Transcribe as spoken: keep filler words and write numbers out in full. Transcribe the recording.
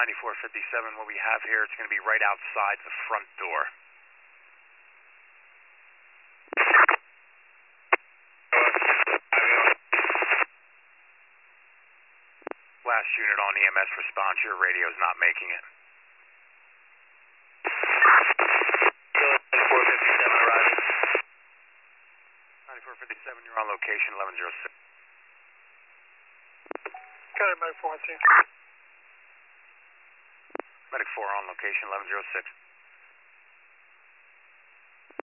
ninety-four fifty-seven, what we have here, it's going to be right outside the front door. Last unit on E M S response, your radio is not making it. ninety-four fifty-seven arriving. ninety-four fifty-seven, you're on location eleven oh six. Got it, Medic four, one two. Medic four on location eleven oh six.